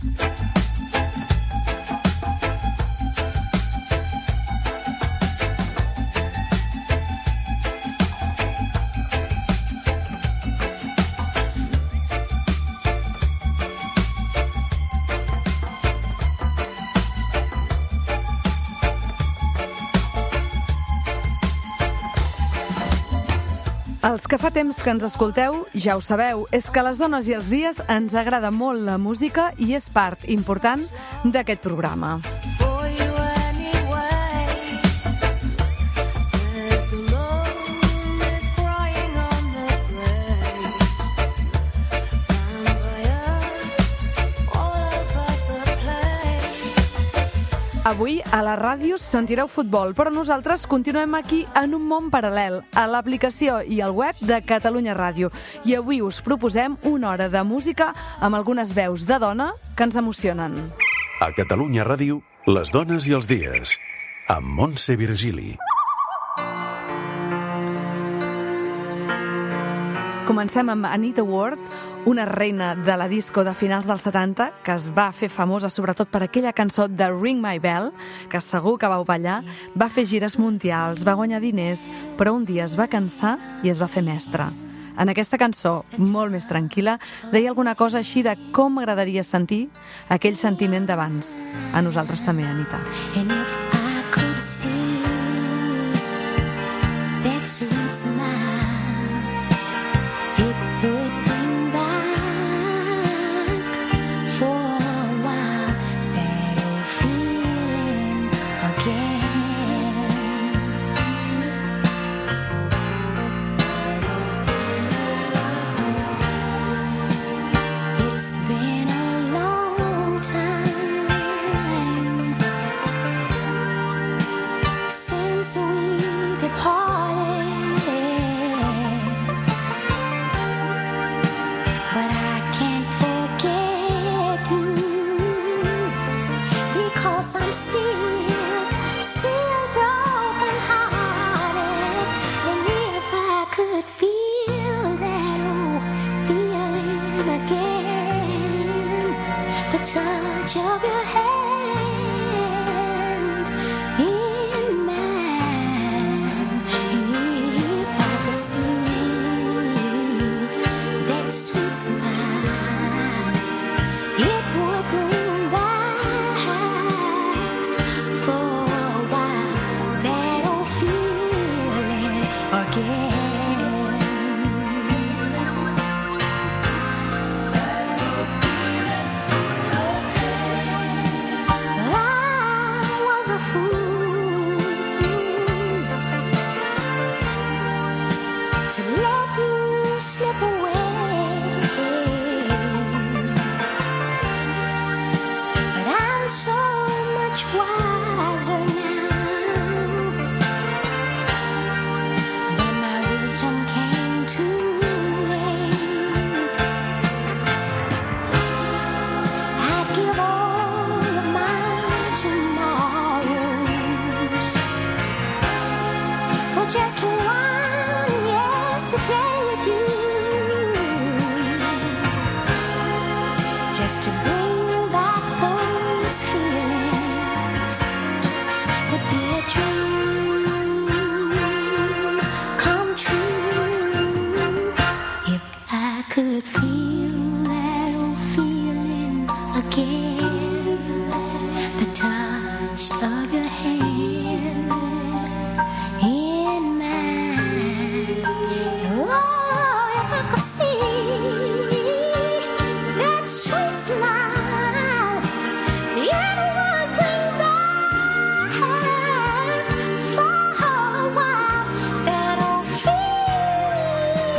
Els que fa temps que ens escolteu, ja ho sabeu, és que a les dones i els dies ens agrada molt la música i és part important d'aquest programa. Avui a la ràdio sentireu futbol, però nosaltres continuem aquí en un món paral·lel, a l'aplicació i al web de Catalunya Ràdio. I avui us proposem una hora de música amb algunes veus de dona que ens emocionen. A Catalunya Ràdio, les dones i els dies, amb Montse Virgili. Comencem amb Anita Ward, una reina de la disco de finals dels 70, que es va fer famosa sobretot per aquella cançó de Ring My Bell, que segur que vau ballar, va fer gires mundials, va guanyar diners, però un dia es va cansar i es va fer mestra. En aquesta cançó, molt més tranquil·la, deia alguna cosa així de com m'agradaria sentir aquell sentiment d'abans. A nosaltres també, Anita. And if I could see that sweet smile,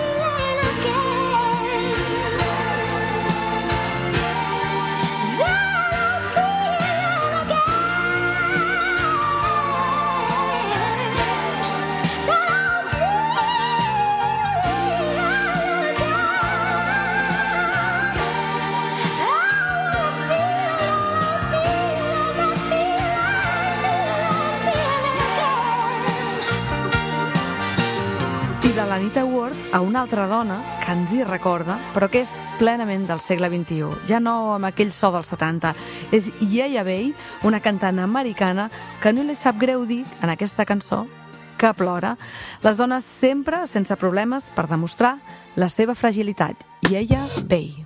Yeah! l'Anita Ward a una altra dona que ens hi recorda, però que és plenament del segle XXI, ja no amb aquell so dels 70. És Yaya Bay, una cantant americana que no li sap greu dir en aquesta cançó que plora. Les dones sempre sense problemes per demostrar la seva fragilitat. Yaya Bay.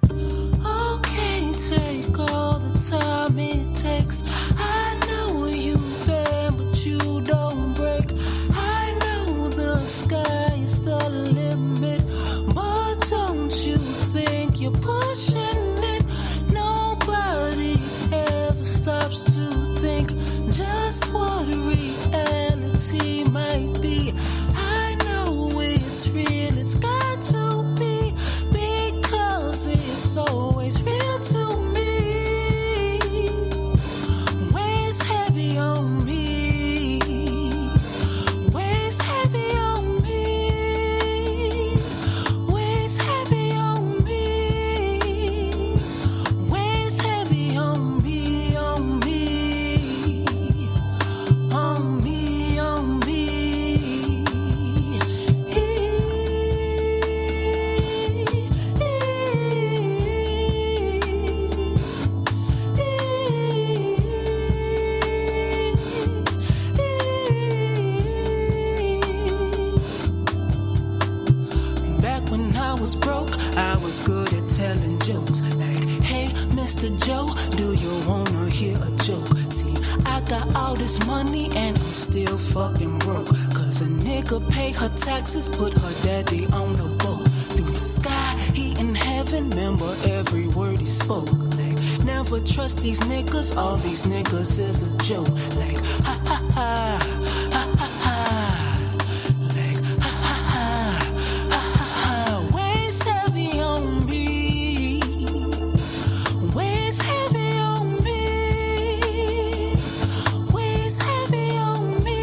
Pay her taxes, put her daddy on the boat. Through the sky, he in heaven, remember every word he spoke. Like, never trust these niggas, all these niggas is a joke. Like, ha ha ha, ha ha ha. Like, ha ha ha, ha ha ha. Weighs heavy on me. Weighs heavy on me. Weighs heavy on me.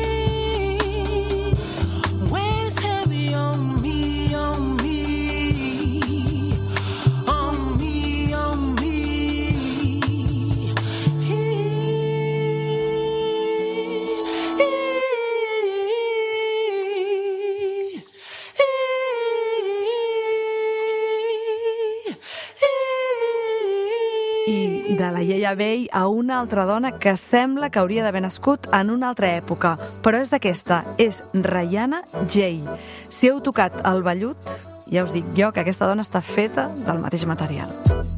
I de la Yaya Bay a una altra dona que sembla que hauria d'haver nascut en una altra època, però és aquesta, és Rihanna Jay. Si heu tocat el vellut, ja us dic jo que aquesta dona està feta del mateix material.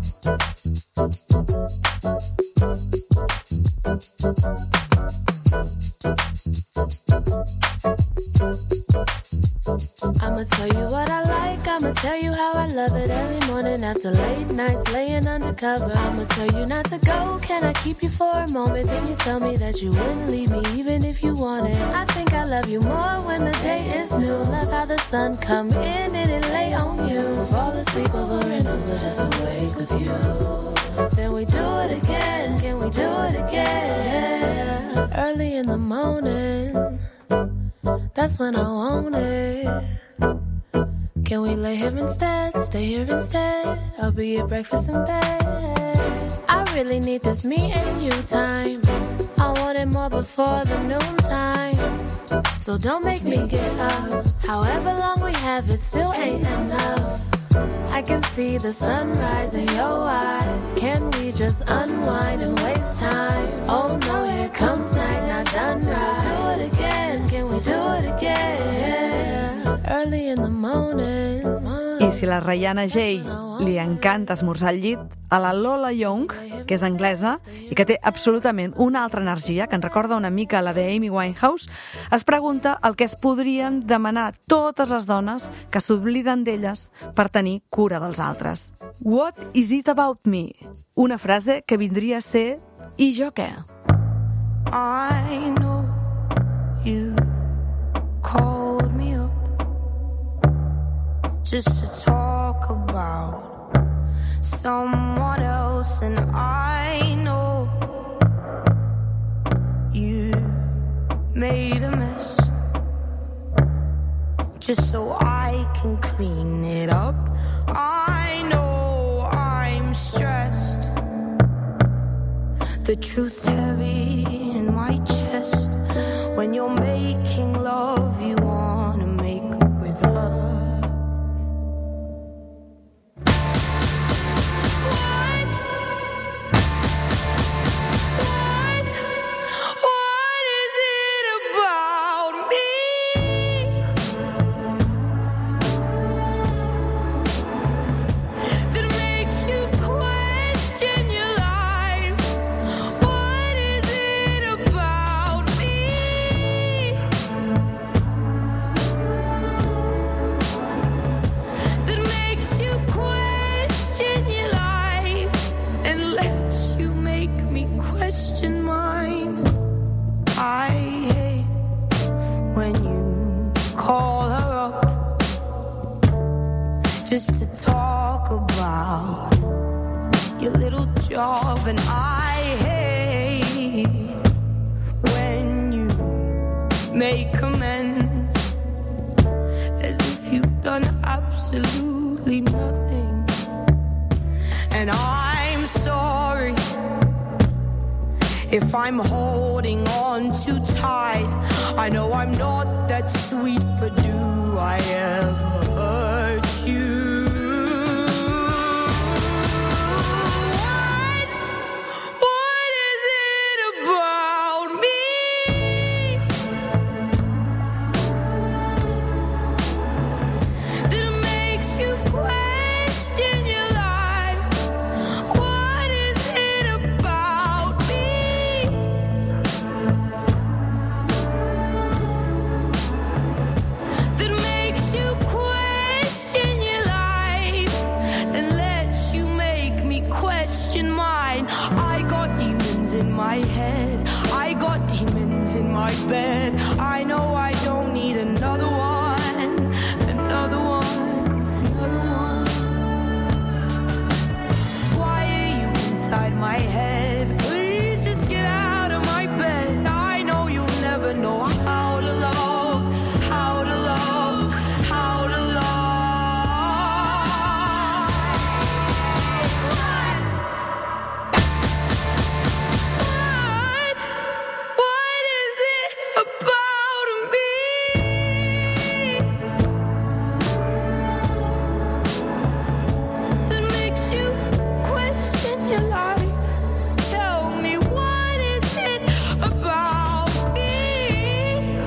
I'ma tell you what I like, I'ma tell you how I love it. Early morning after late nights laying undercover. I'ma tell you not to go, can I keep you for a moment? Then you tell me that you wouldn't leave me even if you wanted. I think I love you more when the day is new. Love how the sun come in and it lay on you. Fall asleep over and over just awake with you. Then we do it again, can we do it again? Early in the morning, that's when I want it. Can we lay here instead, stay here instead? I'll be at breakfast in bed. I really need this me and you time. I want it more before the noontime. So don't make me get up. However long we have it still ain't enough. I can see the sunrise in your eyes. Can we just unwind and waste time? Oh no, here comes night, not done right. Do it again, can we do it again? Early in the morning. I si la Rihanna Jay li encanta esmorzar al llit, a la Lola Young, que és anglesa i que té absolutament una altra energia, que ens recorda una mica la d'Amy Winehouse, es pregunta el que es podrien demanar totes les dones que s'obliden d'elles per tenir cura dels altres. What is it about me? Una frase que vindria a ser i jo què? I know you called me up just to talk about someone else, and I know you made a mess just so I can clean it up. I know I'm stressed, the truth's heavy in my chest. When you're making love, you wanna make with us. your little job. And I hate when you make amends as if you've done absolutely nothing. And I'm sorry if I'm holding on too tight. I know I'm not that sweet, but do I ever hurt you? What is it about me that makes you question your life? What is it about me that makes you question your life and lets you make me question mine? I got demons in my head, I got demons in my bed. I know I don't need another one, another one, another one. Why are you inside my head? Please just get out of my bed. I know you'll never know how to love, how to love, how to love. What is it about me that makes you question your life? Tell me, what is it about me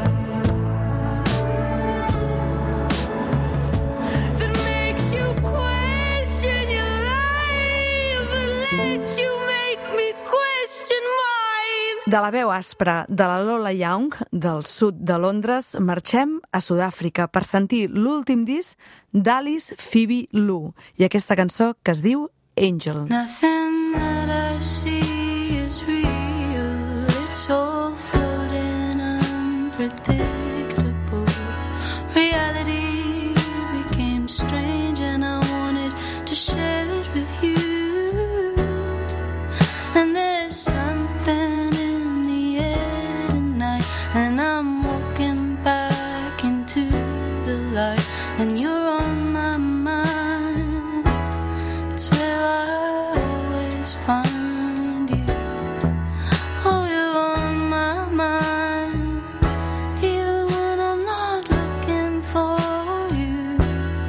that makes you question your life and lets you make me question mine? De la veu aspra de la Lola Young, del sud de Londres, marxem a Sud-àfrica per sentir l'últim disc d'Alice Phoebe Lou i aquesta cançó que es diu Angel. Nothing that I see is real. It's all floating unpredictable. Reality became strange and I wanted to share it with you. And there's something in the air tonight, and I'm walking back into the light, and you're on my mind. It's where I always find you. Oh, you're on my mind, even when I'm not looking for you.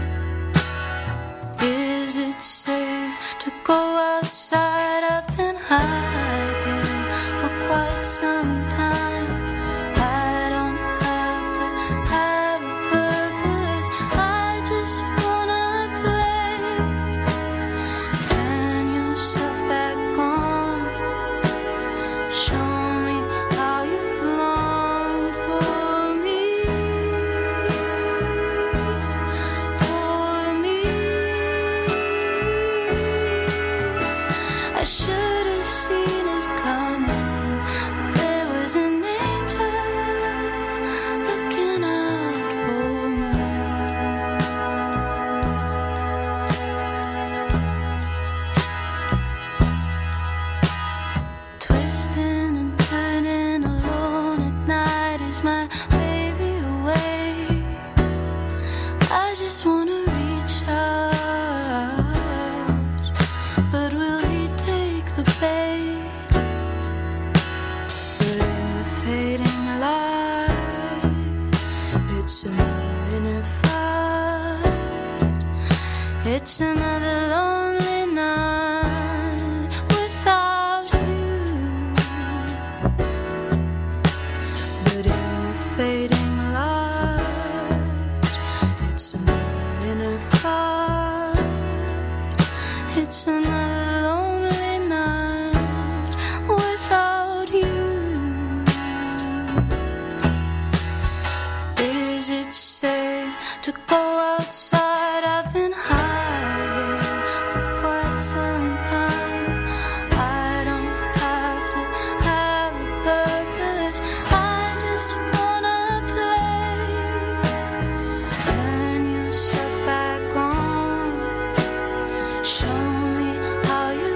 Is it safe to go outside? I've been hiding for quite some time. I don't have to have a purpose, I just wanna play. Turn yourself back on, show me how you've longed for me, for me. I should have seen it coming, but there was an angel looking out for me. Twisting and turning alone at night, is my baby away? I just wanna reach out, but will he take the bait? But in the fading light, it's another inner fight. It's another lonely night without you. But in the fading light, it's another inner fight. It's another lonely night without you. Is it safe to go outside? I've been hiding for quite some time. I don't have to have a purpose, I just wanna play. Turn yourself back on, show me how you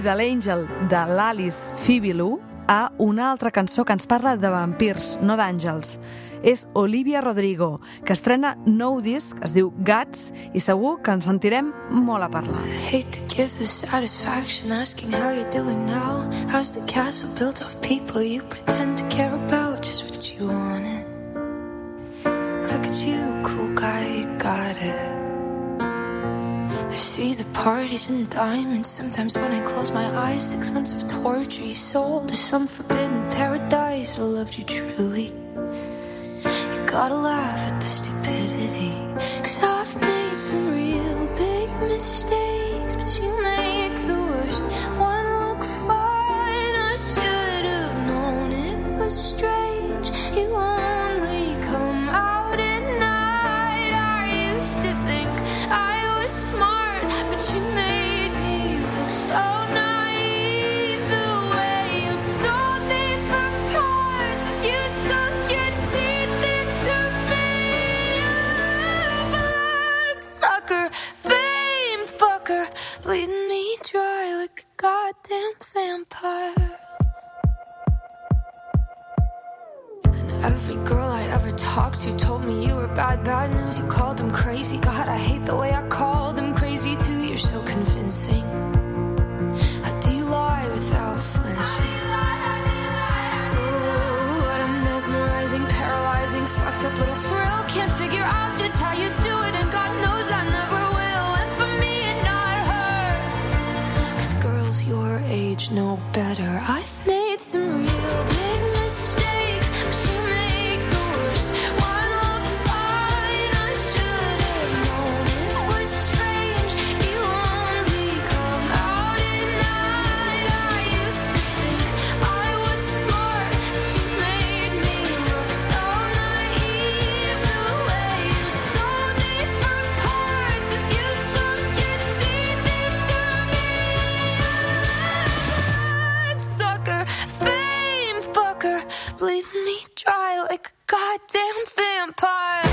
de l'Angel de l'Alice Phoebe Lou a una altra cançó que ens parla de vampirs, no d'àngels. És Olivia Rodrigo, que estrena nou disc, es diu Guts, i segur que ens sentirem molt a parlar. I hate to give the satisfaction asking how you're doing now. How's the castle built of people you pretend to care about? Just what you wanted. Look at you, cool guy, you got it. I see the parties and diamonds. Sometimes when I close my eyes, 6 months of torture you sold to some forbidden paradise. I loved you truly. Gotta laugh at the stupidity, 'cause I've made some real big mistakes, but you make the worst one look fine. I should have known it was strange. You only come out at night. I used to think I was smart, but you made me look so naive. The way you sold me for parts, you sunk your teeth. Fame fucker, bleeding me dry like a goddamn vampire. And every girl I ever talked to told me you were bad news. You called them crazy. God, I hate the way I called them crazy too. You're so convincing. How do you lie without flinching? Ooh, what a mesmerizing, paralyzing, fucked up little thrill. Can't figure out just how you do it, and God knows I never will. And for me and not her, 'cause girls your age know better. I've made some real big mistakes, but you make the worst one look fine. I should have known it was strange. You only come out at night. I used to think I was smart, but you made me look so naive. The way you sold me for parts as you sunk your teeth into me. Sucker, fame fucker, bleeding me dry like a goddamn vampire.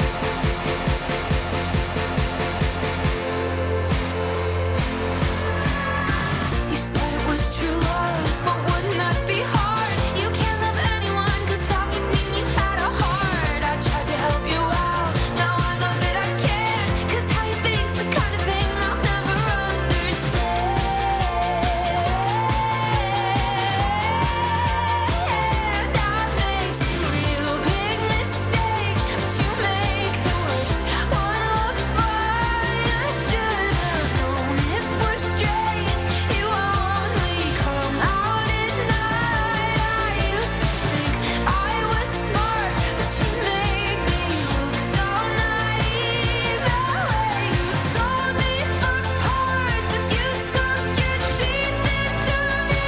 You said it was true love, but wouldn't that be hard? You can't love anyone, 'cause that would mean you had a heart. I tried to help you out, now I know that I can't, 'cause how you think's the kind of thing I'll never understand. I've made some real big mistakes, but you make the worst one look fine. I should have known it was strange. You only come out at night. I used to think I was smart, but you made me look so naive. The way you sold me for parts as you sunk your teeth into me.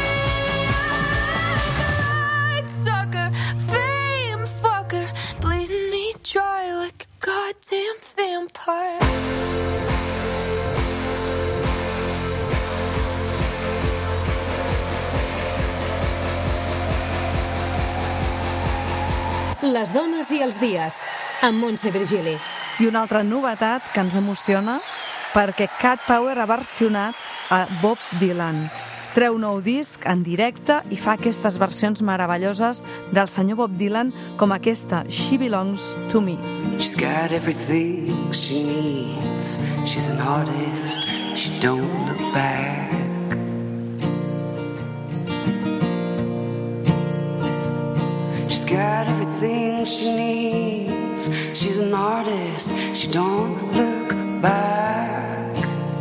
Light sucker, fame fucker, bleeding me dry like a goddamn vampire. Les dones i els dies, amb Montse Virgili. I una altra novetat que ens emociona, perquè Cat Power ha versionat a Bob Dylan. Treu nou disc en directe i fa aquestes versions meravelloses del senyor Bob Dylan, com aquesta, She Belongs to Me. She's got everything she needs. She's an artist, she don't look back. She's got everything she needs. She's an artist, she don't look back.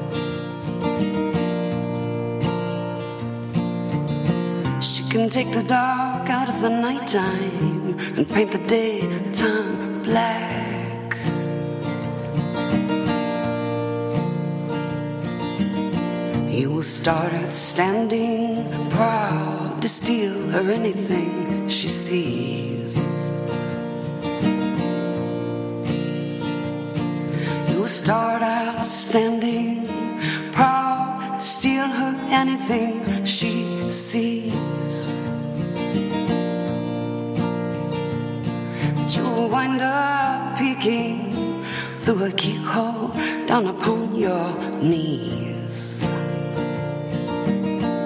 She can take the dark out of the nighttime and paint the daytime black. You will start out standing proud to steal her anything she sees. You will start out standing proud to steal her anything she sees. But you'll wind up peeking through a keyhole down upon your knees.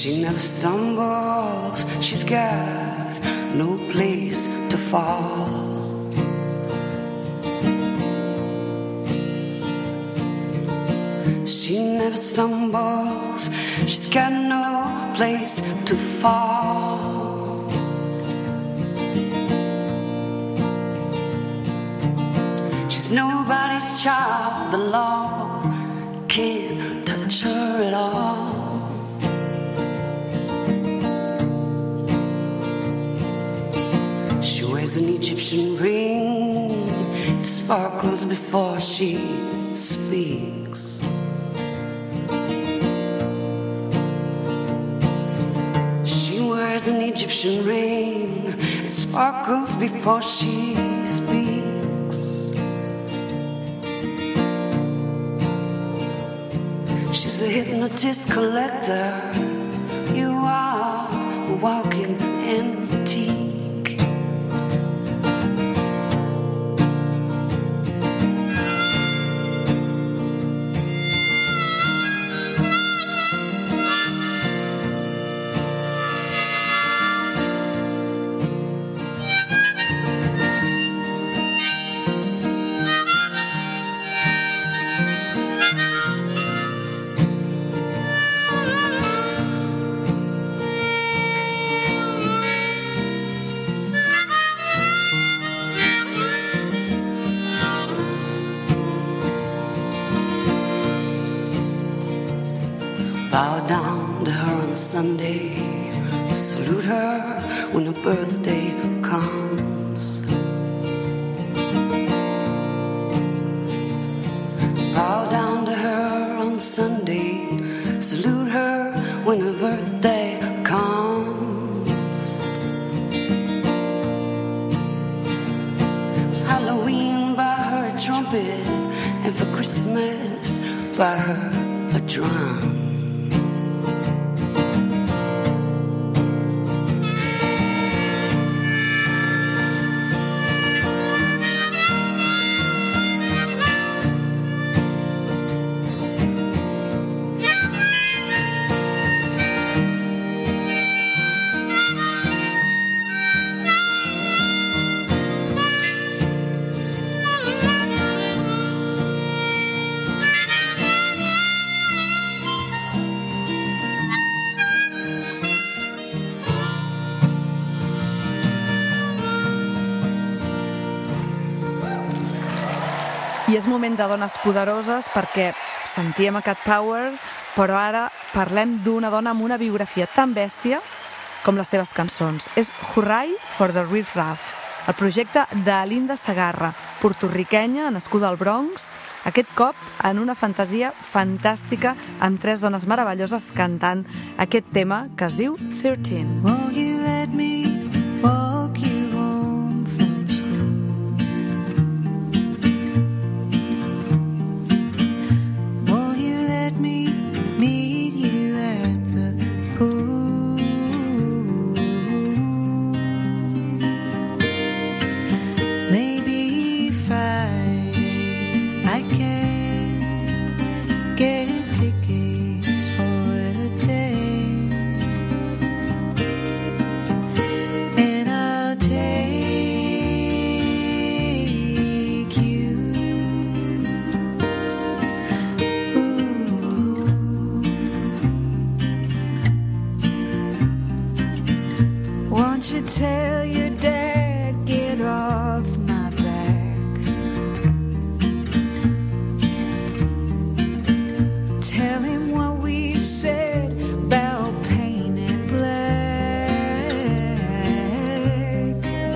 She never stumbles, she's got no place to fall. She never stumbles, she's got no place to fall. She's nobody's child, the law can't touch her at all. She wears an Egyptian ring, it sparkles before she speaks. She wears an Egyptian ring, it sparkles before she speaks. She's a hypnotist collector, you are a walking antique. Bow down to her on Sunday, salute her when her birthday comes. Bow down to her on Sunday, salute her when her birthday comes. Halloween by her trumpet, and for Christmas by her a drum. I és moment de dones poderoses perquè sentíem a Cat Power, però ara parlem d'una dona amb una biografia tan bèstia com les seves cançons. És Hurray for the Riff Raff, el projecte d'Alinda Segarra, portorriquenya, nascuda al Bronx, aquest cop en una fantasia fantàstica amb 3 dones meravelloses cantant aquest tema que es diu 13. Won't you let me walk you home from school? Won't you let me meet you at the pool? Maybe Friday I can get tickets for a dance, and I'll take you. Won't you tell your dad, get off my back? Tell him what we said about painted black.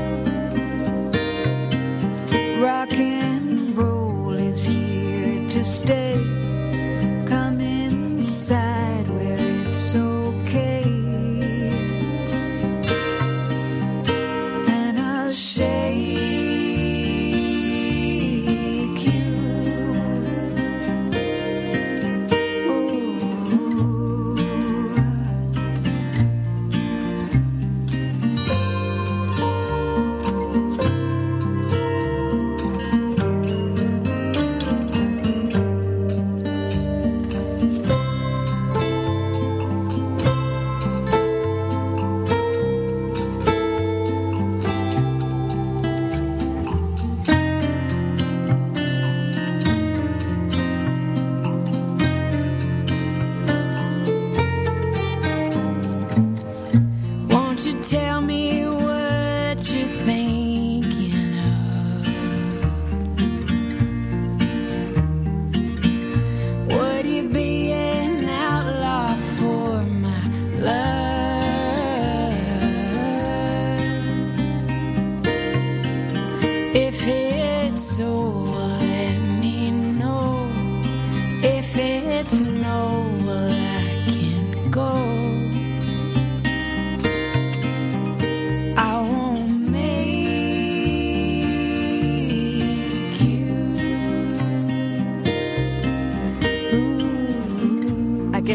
Rock and roll is here to stay. Come inside where it's okay.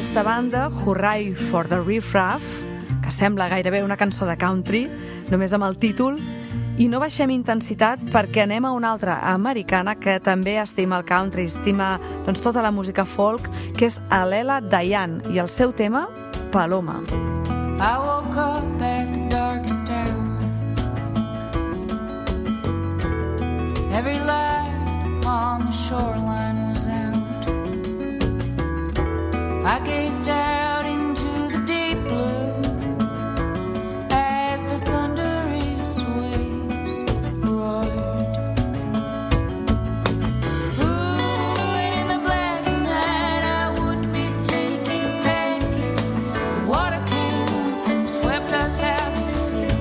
aquesta banda, Hooray for the Riff Raff, que sembla gairebé una cançó de country, només amb el títol, i no baixem intensitat perquè anem a una altra americana que també estima el country, estima tota la música folk, que és Alela Diane, i el seu tema, Paloma. I woke up at the darkest hour. Every light upon the shoreline was out. I gazed out into the deep blue as the thunderous waves roared. Ooh, and in the black night I would be taking a packet. The water came up and swept us out to sea.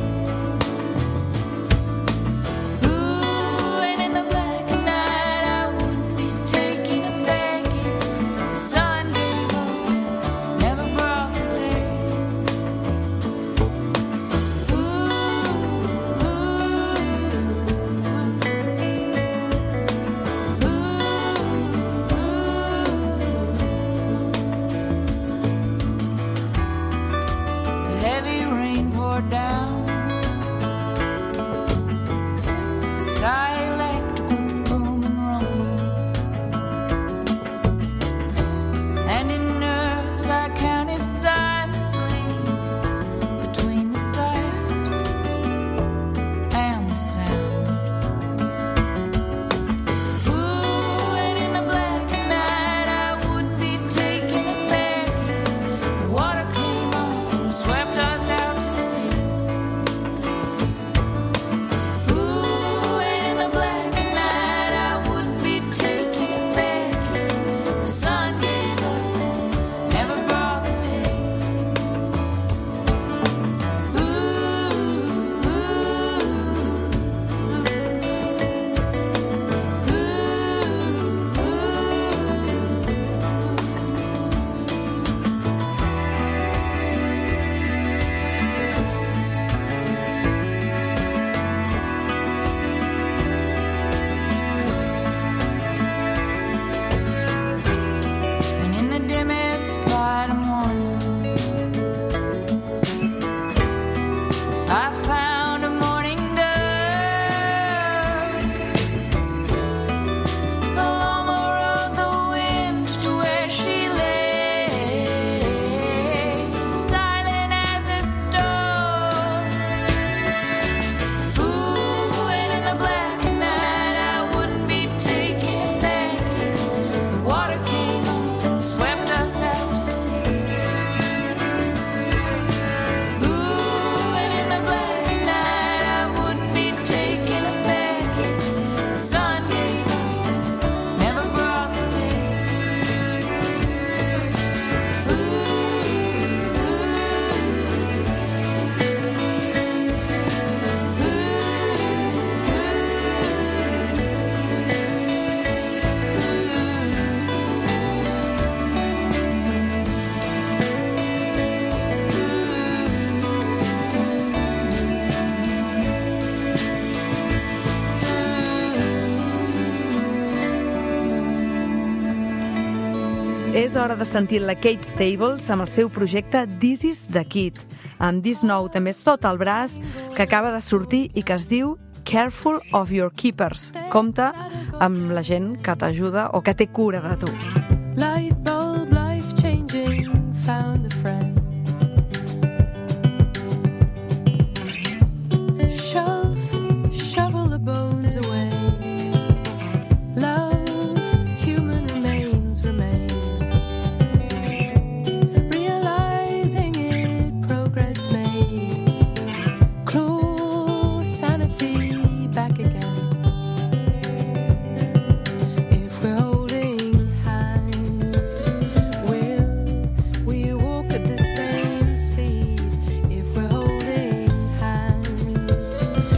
Ooh, and in the black night I would be taking a packet. The sun gave up and never brought the day. The heavy rain poured down. The sky electric with the boom and rumble. And in nerves I counted silently between the sight and the sound. Ooh, and in the black night I would be taking a packet. The water came up and swept us out to sea. Ooh, and in the black night I would be taking a packet. The sun gave up and never brought the day. And in the dimmest light of morning, I found a morning dove along rode the wind to where she lay, silent as a stone. Ooh, and in the black night I wouldn't be taking it back. The water came up and swept us out to sea. Ooh, and in the black night I wouldn't be taking it back. The sun gave up and never brought the day. És hora de sentir la Kate Stables amb el seu projecte This is the Kid, amb disc nou també és tot al braç, que acaba de sortir i que es diu Careful of Your Keepers. Compte amb la gent que t'ajuda o que té cura de tu. Light bulb, life changing, found a friend. Shovel the bones away. Love, human remains remain. Realizing it, progress made. Claw sanity back again. If we're holding hands, will we walk at the same speed? If we're holding hands,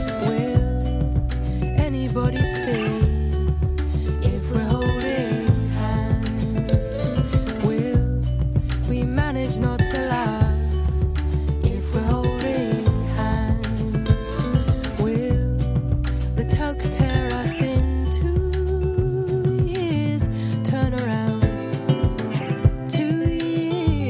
will anybody see? If we're holding hands, will we manage not to laugh? If we're holding hands, will the tug tear us in 2 years? Turn around, 2 years.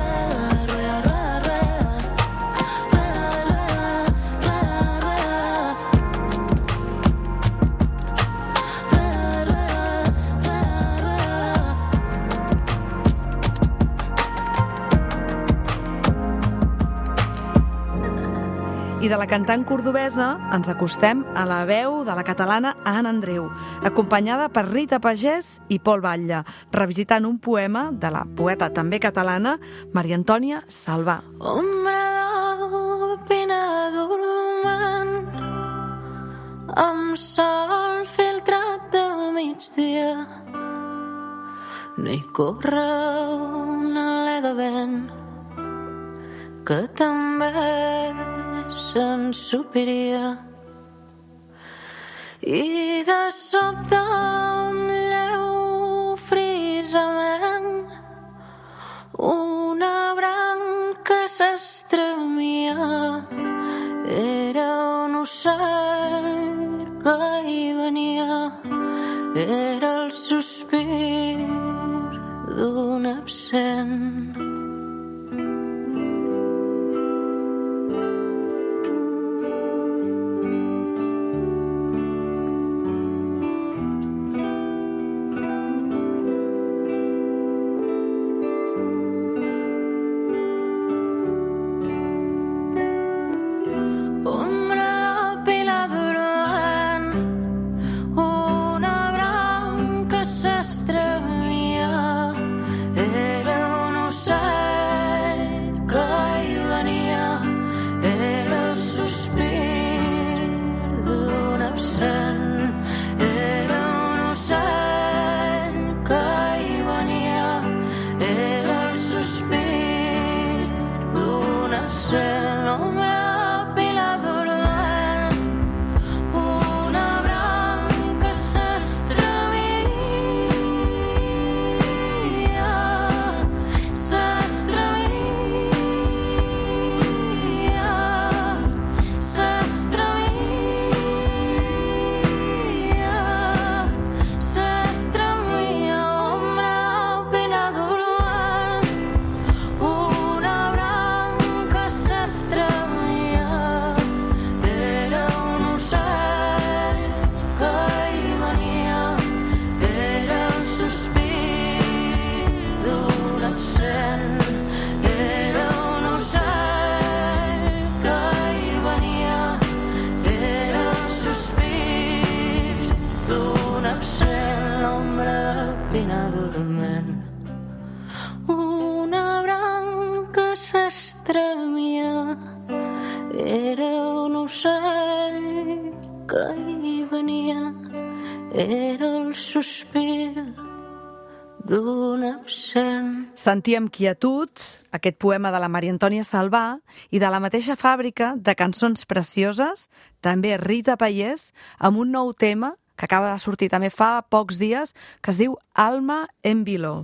I de la cantant cordobesa ens acostem a la veu de la catalana Anna Andreu, acompanyada per Rita Pagès i Pol Batlle, revisitant un poema de la poeta també catalana Maria Antònia Salvà. Ombra de pena dormant, amb sol filtrat de migdia, no hi corre una alè de vent que també s'ensupiria, i de sobte un lleu frisament, una branca s'estremia, era un ocell que hi venia, era el sospir d'un absent. Era un ocell empinadament. Una branca s'estremia, era un ocell que hi venia, era el sospir d'un absent. Sentíem Quietud, aquest poema de la Maria Antònia Salvà, i de la mateixa fàbrica de cançons precioses, també Rita Payés, amb un nou tema que acaba de sortir també fa pocs dies, que es diu Alma en Vilo.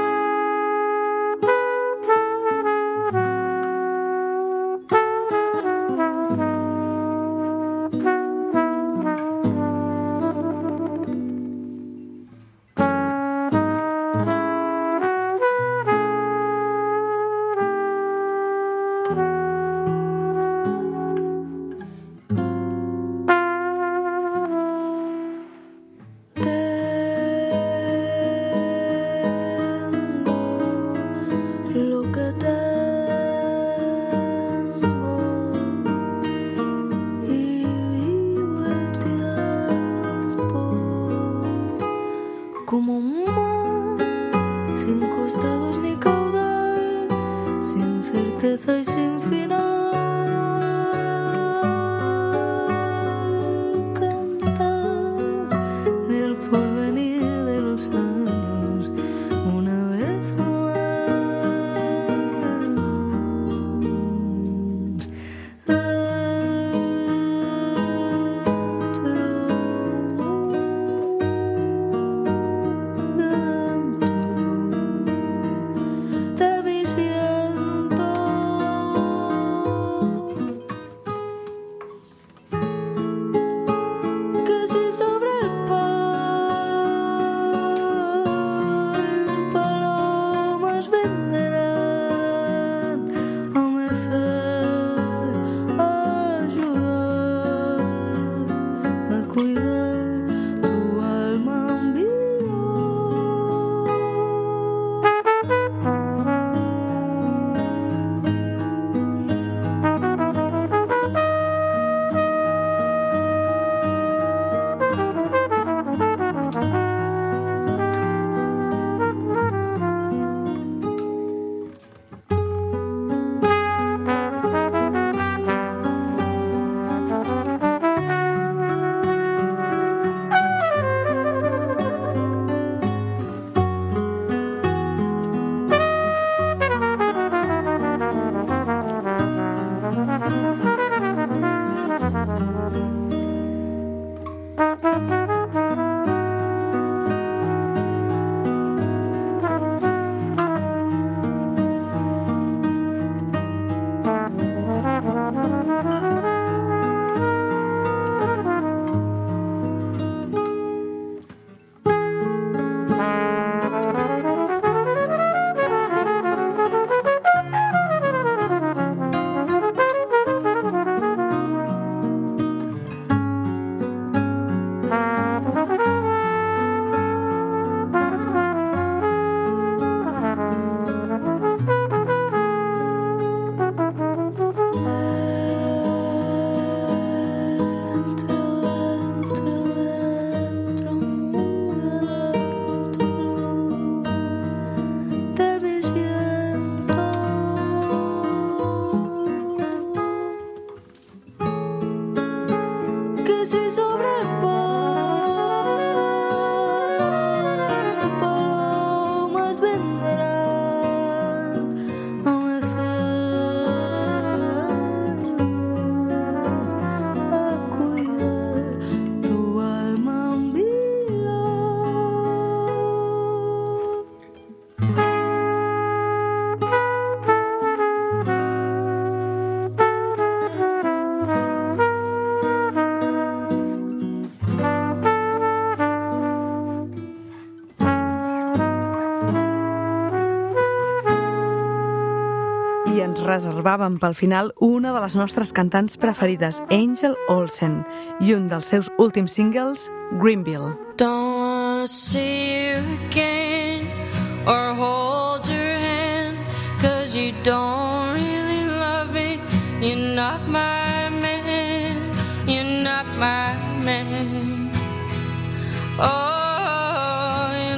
Reservàvem pel final una de les nostres cantants preferides, Angel Olsen, i un dels seus últims singles, Greenville. Don't wanna see you again or hold your hand, 'cause you don't really love me. You're not my man, you're not my man. Oh, you're not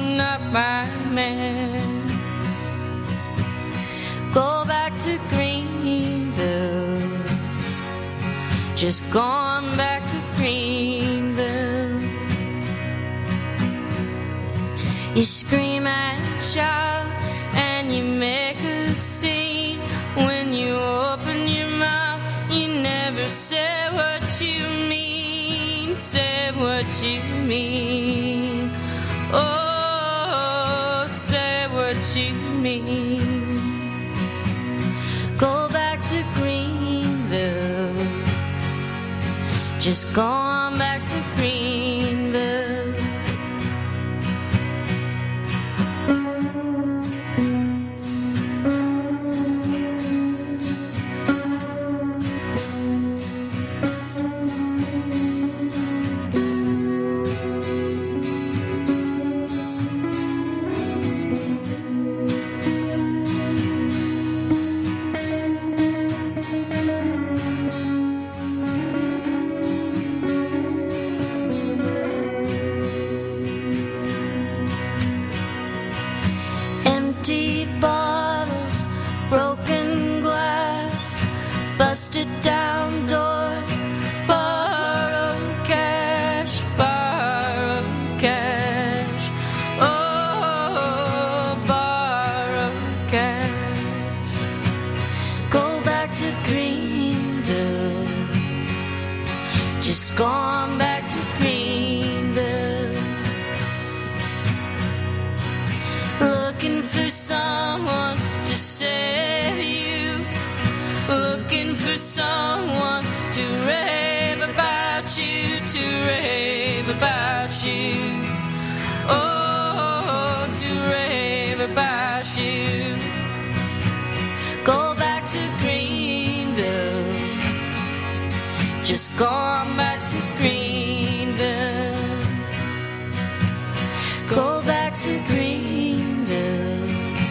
my man. Go back to Greenville, just gone back to Greenville. You scream and shout and you make a scene. When you open your mouth, you never say what you mean. Say what you mean. Oh, say what you mean. Go back to Greenville, just go on back to Greenville. Empty bottles, broken glass, busted down doors, borrow cash, oh, borrow cash. Go back to Greenville, just gone back to Greenville. Looking for someone to save you, looking for someone to rave about you, to rave about you. Oh, to rave about you. Go back to Greenville, just gone back to Greenville. Go back to Greenville,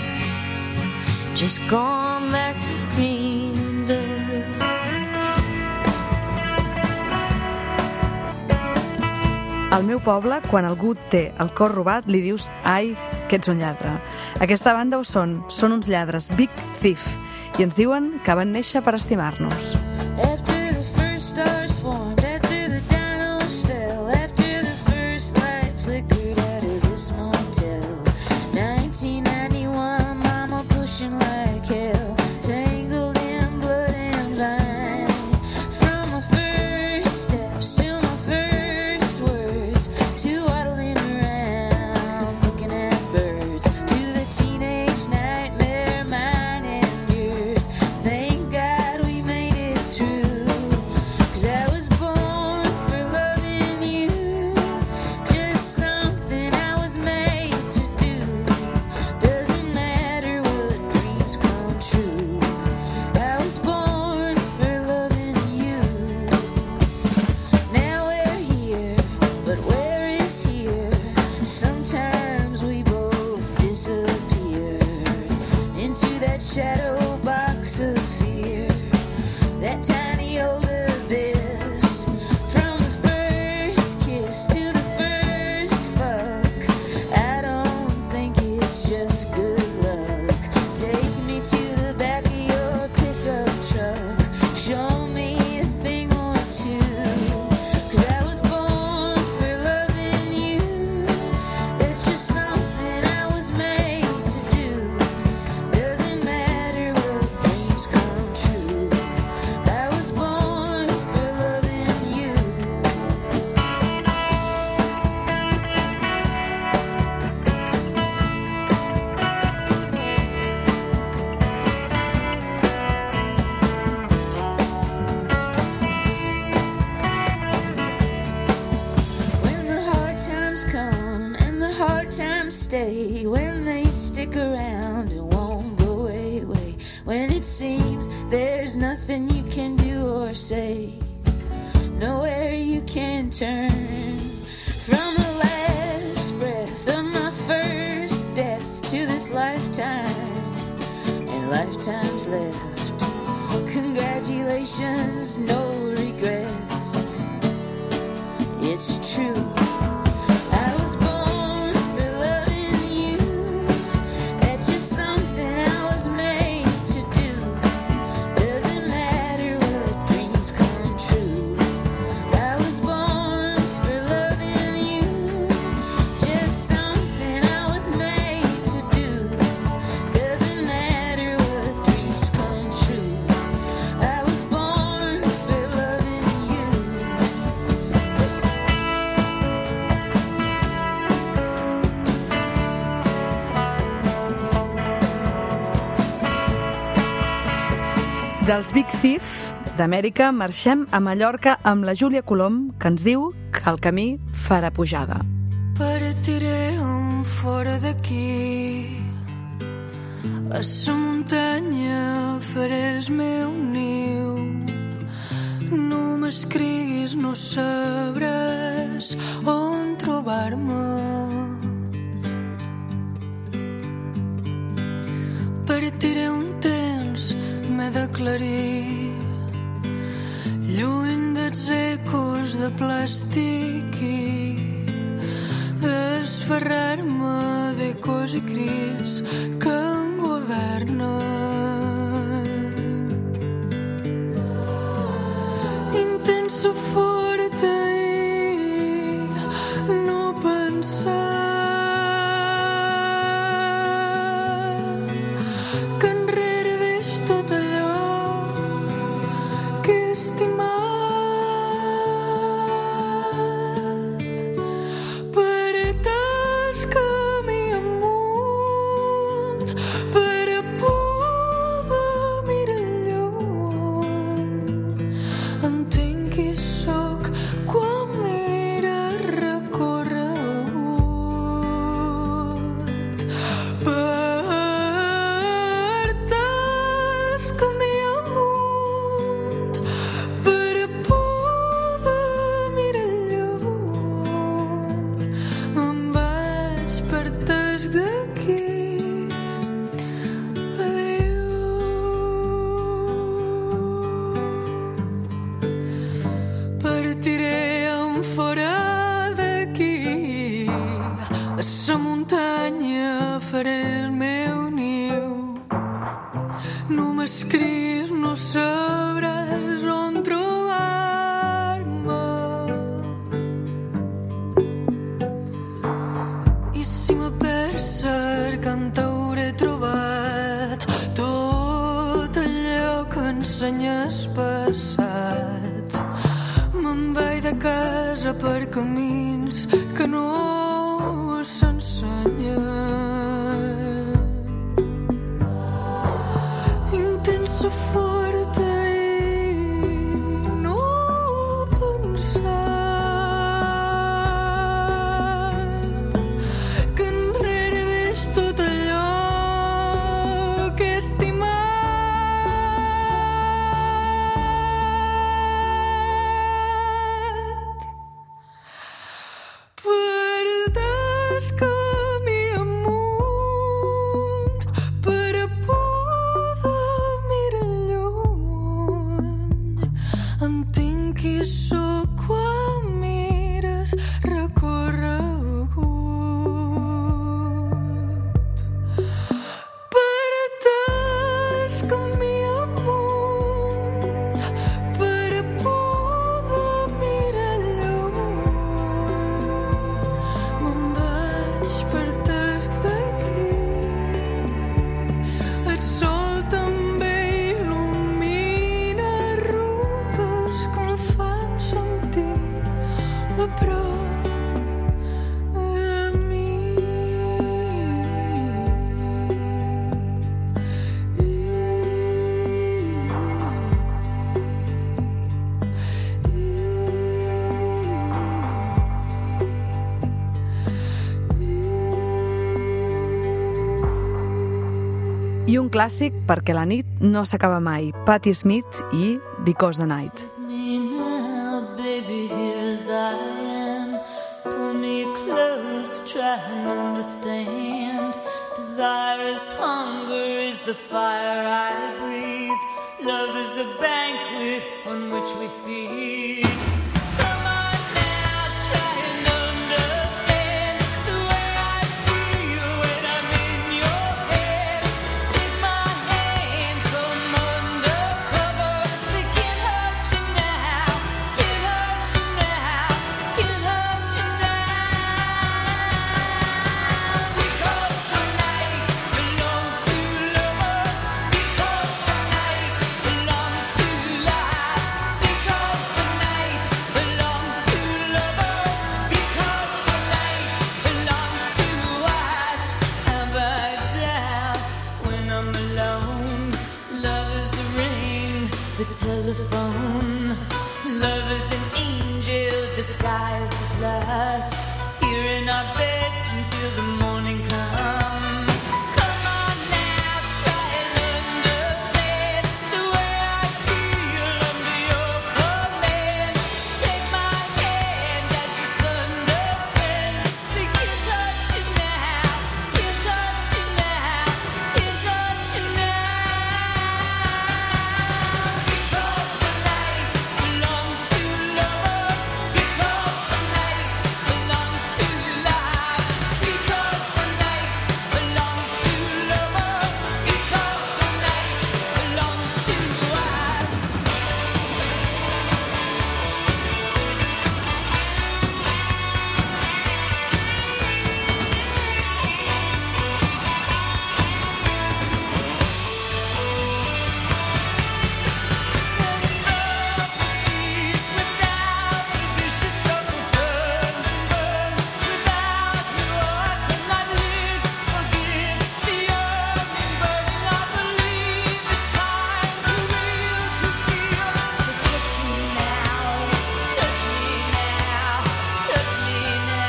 just gone back to Greenville. Al meu poble, quan algú té el cor robat, li dius ai, que ets un lladre. Aquesta banda ho són uns lladres, Big Thief, i ens diuen que van néixer per estimar-nos. After the first stars formed, after the dinos fell, after the first light flickered out of this motel, 1991, mama pushing like hell, tangled in blood and vine. From my first steps to my first words, to waddling around, looking at birds, to the teenage nightmare, mine and yours. Thank God we made it through, 'cause I was born for loving you, just something I was made to do. Doesn't matter what dreams come true, I was born for loving you. Now we're here, but where is here? Sometimes we both disappear into that shadow box of fear, that tiny old abyss. From the first kiss to the first fuck, I don't think it's just good luck. Take me to the back of your pickup truck, show me a thing or two, 'cause I was born for loving you. It's just something I was made to do. Doesn't matter what dreams come true, I was born for loving you. When the hard times come and the hard times stay, when they stick around and won't go away, when it seems there's nothing you can do or say, nowhere you can turn. From the last breath of my first death to this lifetime and lifetimes left, congratulations, no regrets. It's true, I was born for loving you, Dels Big Thief d'Amèrica marxem a Mallorca amb la Júlia Colom, que ens diu que el camí farà pujada. Partirem fora d'aquí, a la muntanya faré el meu niu. No m'escriguis, no sabràs on trobar-me. Partiré un temps, m'he d'aclarir, lluny dels ecos de plàstic i desferrar-me d'ecos i crits que em governen. Intenso fort i no pensar que enrere deix tot allò que he estimat. Per camí amunt, per a poder mirar lluny. Entenc qui sóc quan mira recorregut. Per tas camí amunt, per a poder mirar lluny. Me'n vaig per tas d'aquí. Partirem fora d'aquí, a la muntanya faré el meu niu. No m'escrius, no sabràs on trobar-me. I si me perds cercant t'hauré trobat tot allò que ensenyes passat. Me'n vaig de casa per camins que no s'ensenyen. Intenso fort i no pensar que enrere deix tot allò que he estimat. Per tas camí amunt, per a poder mirar lluny. Entenc qui sóc quan mires recorregut. Per tas camí amunt, per a poder mirar lluny. Me'n vaig per tas d'aquí. El sol també il·lumina rutes que em fan sentir a prop de mi. I un clàssic perquè la nit no s'acaba mai. Patti Smith i Because the Night. Me now, baby, here as I am. Pull me close, try and understand. Desire is hunger, is the fire I breathe. Love is a banquet on which we feed. Come on now, try and understand the way I feel when I'm in your head. Take my hand, come undercover. They can't hurt you now, can't hurt you now, can't hurt you now. Because the night belongs to lovers. Because the night belongs to life. Because the night telephone. Love is an angel disguised as lust. Here in our bed until the morning comes. Come on now, try and understand the way I feel under your command. Take my hand as the sun descends. We can't touch you now, can't touch you now, can't touch you now. Because the night belongs to lovers. Because the night belongs to love. Because the night belongs to lovers. Because the night belongs to us. Without the vicious circle turns and burns. Without you I cannot live. Forgive the yearning burning. I believe it's time to real to feel. So touch me now, touch me now, touch me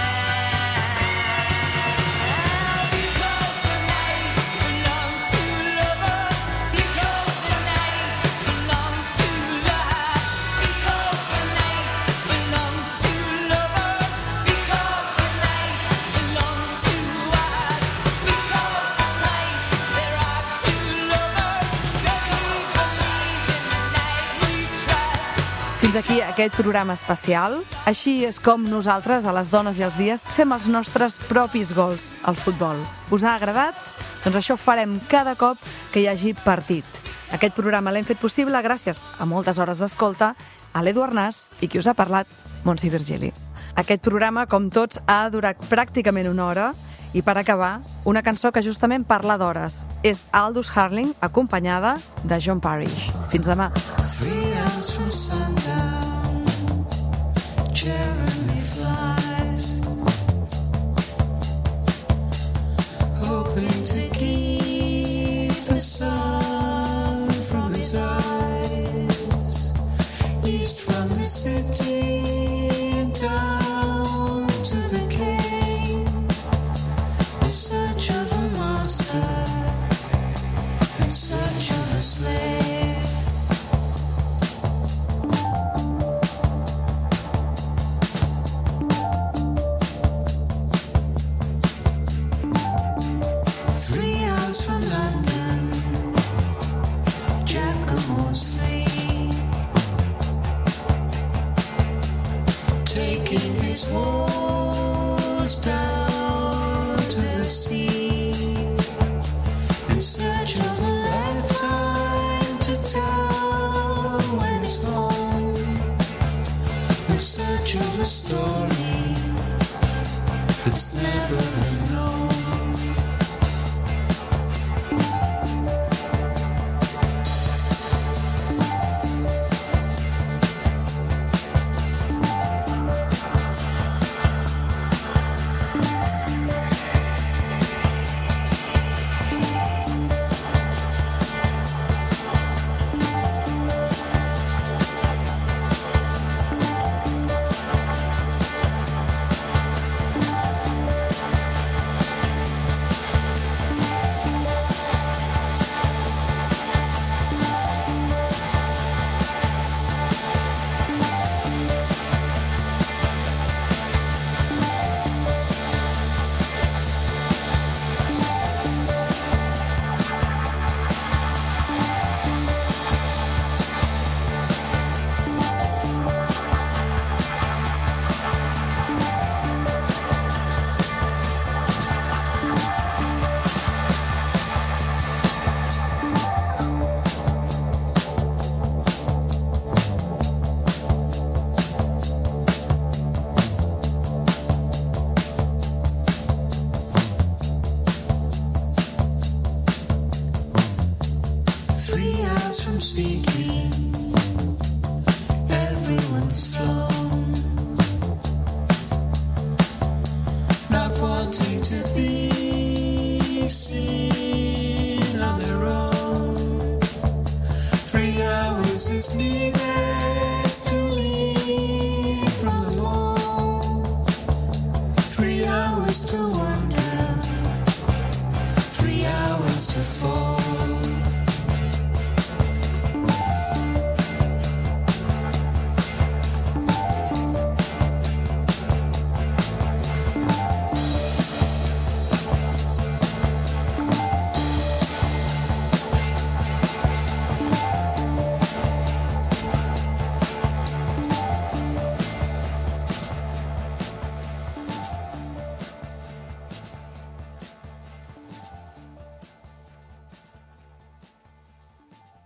now. Because the night belongs to lovers. Because the night belongs to love. Because the night belongs to lovers. Because the night belongs to us. Because tonight there are two lovers. That we believe in the night we trust. Fins aquí aquest programa especial. Així és com nosaltres, a les dones i els dies, fem els nostres propis gols al futbol. Us ha agradat? Doncs això farem cada cop que hi hagi partit. Aquest programa l'hem fet possible gràcies a moltes hores d'escolta, a l'Edu Arnàs i qui us ha parlat, Montse Virgili. Aquest programa, com tots, ha durat pràcticament una hora i per acabar, una cançó que justament parla d'hores. És Aldous Harding, acompanyada de John Parrish. Fins demà. 3 hours from sundown, Jeremy flies, hoping to keep the sun from his eyes, east from the city and down to the cave, in search of a master, in search of a slave. 3 hours from London, Giacomo's free, taking his walls down to the sea, in search of a lifetime to tell when it's gone, in search of a story that's never been known. Speaking, everyone's flowing.